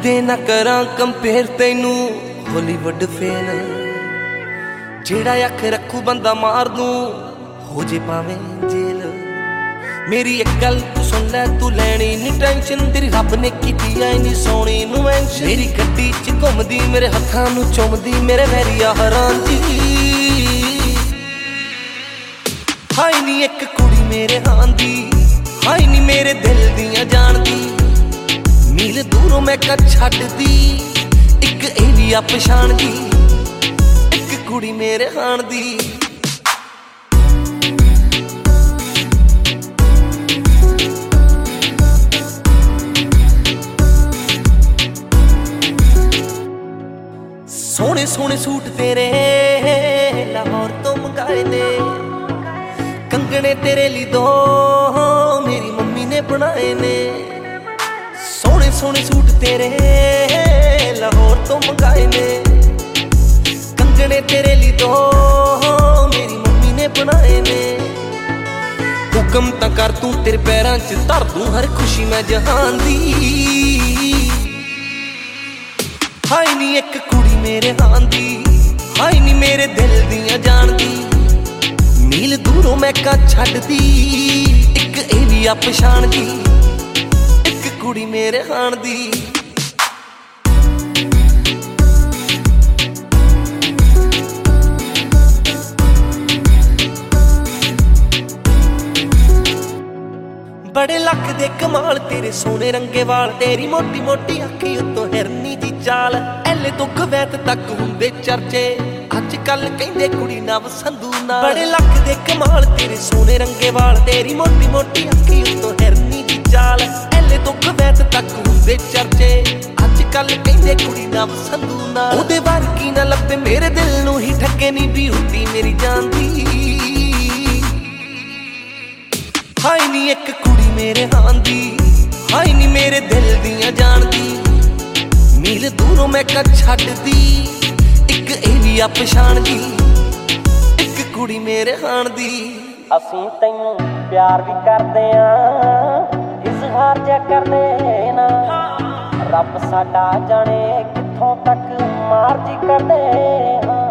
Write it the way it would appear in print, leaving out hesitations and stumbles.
ਕਿਤੇ ਨਾ ਕਰਾਂ ਕੰਪੇਅਰ ਤੈਨੂੰ ਹਾਲੀਵੁੱਡ ਫੇਲ, ਜਿਹੜਾ ਅੱਖ ਰੱਖੂ ਬੰਦਾ ਮਾਰ ਦੂੰ ਹੋ ਜੇ ਭਾਵੇਂ ਜੇਲ। ਮੇਰੀ ਇੱਕ ਗੱਲ ਤੂੰ ਸੁਣ ਲੈ, ਤੂੰ ਲੈਣੀ ਨੀ ਟੈਨਸ਼ਨ, ਤੇਰੀ ਰੱਬ ਨੇ ਕੀਤੀ ਐ ਨੀ ਸੋਹਣੀ ਨੂੰ ਮੈਂਸ਼ਨ। ਮੇਰੀ ਗੱਡੀ 'ਚ ਘੁੰਮਦੀ, ਮੇਰੇ ਹੱਥਾਂ ਨੂੰ ਚੁੰਮਦੀ, ਮੇਰੇ ਵੈਰੀਆ ਹੈਰਾਨ ਜੀ। ਹਾਈ ਨੀ ਇੱਕ ਕੁੜੀ ਮੇਰੇ ਹਾਂ ਦੀ, ਹਾਈ ਨੀ ਮੇਰੇ ਦਿਲ ਦੀਆਂ ਜਾਣਦੀ, ਮੀਲ ਦੂਰੋਂ ਮੈਂ ਕਰ ਛੱਡਦੀ, ਇੱਕ ਏਰੀਆ ਪਛਾਣਦੀ, ਇੱਕ ਕੁੜੀ ਮੇਰੇ ਹਾਣ ਦੀ। ਸੋਹਣੇ ਸੋਹਣੇ ਸੂਟ ਤੇਰੇ ਲਾਹੌਰ ਤੋਂ ਮੰਗਾਏ ਨੇ, ਕੰਗਣੇ ਤੇਰੇ ਲਈ ਦੋ ਮੇਰੀ ਮੰਮੀ ਨੇ ਬਣਾਏ ਨੇ। ਸੋਹਣੇ ਸੋਹਣੇ ਸੂਟ ਤੇਰੇ ਲਾਹੌਰ ਤੋਂ ਮੰਗਾਏ ਨੇ, ਕੰਗਣੇ ਤੇਰੇ ਲਈ ਦੋ ਮੇਰੀ ਮੰਮੀ ਨੇ ਬਣਾਏ ਨੇ। ਹੁਕਮ ਤਾਂ ਕਰ ਤੂੰ, ਤੇਰੇ ਪੈਰਾਂ 'ਚ ਧਰ ਦੂੰ ਹਰ ਖੁਸ਼ੀ ਮੈਂ ਜਹਾਨ ਦੀ। ਹਾਈ ਨੀ ਇੱਕ ਕੁੜੀ ਮੇਰੇ ਹਾਂ ਦੀ, ਹਾਈ ਨੀ ਮੇਰੇ ਦਿਲ ਦੀਆਂ ਜਾਣਦੀ, ਮੀਲ ਦੂਰੋਂ ਮੈਂ ਕਾ ਛੱਡਦੀ, ਇੱਕ ਏਰੀਆ ਪਛਾਣਦੀ, ਇੱਕ ਕੁੜੀ ਮੇਰੇ ਹਾਣ ਦੀ। ਬੜੇ ਲੱਖ ਦੇ ਕਮਾਲ ਤੇਰੇ ਸੋਹਣੇ ਰੰਗੇ ਵਾਲ, ਤੇਰੀ ਮੋਟੀ ਮੋਟੀ ਅੱਖੀ ਉੱਤੋਂ ਹਿਰਨੀ ਦੀ ਚਾਲ, ਐਲੇ ਤੋਂ ਕਵੈਤ ਤੱਕ ਹੁੰਦੇ ਚਰਚੇ, ਅੱਜ ਕੱਲ ਕਹਿੰਦੇ ਕੁੜੀ ਨਵ ਸੰਧੂ ਨਾਲ। ਬੜੇ ਲੱਖ ਦੇ ਕਮਾਲ ਤੇਰੇ ਸੋਹਣੇ ਰੰਗੇ ਵਾਲ, ਤੇਰੀ ਮੋਟੀ ਮੋਟੀ ਅੱਖੀ ਉੱਤੋਂ ਹਿਰਨੀ ਦੀ ਚਾਲ, ਐਲੇ ਤੋਂ ਕਵੈਤ ਤੱਕ ਹੁੰਦੇ ਚਰਚੇ, ਅੱਜ ਕੱਲ ਕਹਿੰਦੇ ਕੁੜੀ ਨਵ ਸੰਧੂ ਨਾਲ। ਉਹਦੇ ਵਰਗੀ ਨਾ ਲੱਭੇ ਮੇਰੇ ਦਿਲ ਨੂੰ ਹੀ ਠੱਗੇ ਨੀ ਬਿਊਟੀ ਮੇਰੀ ਜਾਨ ਦੀ। ਹਾਈ ਨੀ ਇੱਕ ਕੁੜੀ ਮੇਰੇ ਹਾਂ ਦੀ, ਹਾਈ ਨੀ ਮੇਰੇ ਦਿਲ ਦੀਆਂ ਜਾਣਦੀ, ਮੀਲ ਦੂਰੋਂ ਮੈਂ ਕਾ ਛੱਡਦੀ, ਇੱਕ ਏਰੀਆ ਪਛਾਣਦੀ, ਇੱਕ ਕੁੜੀ ਮੇਰੇ ਹਾਣ ਦੀ। ਅਸੀਂ ਤੈਨੂੰ ਪਿਆਰ ਵੀ ਕਰਦੇ ਆਂ, ਇਜ਼ਹਾਰ ਜਿਆ ਕਰਦੇ ਨਾ, ਰੱਬ ਸਾਡਾ ਜਾਣੇ ਕਿੱਥੋਂ ਤੱਕ ਮਰਜ਼ੀ ਕਰਦੇ ਹਾਂ।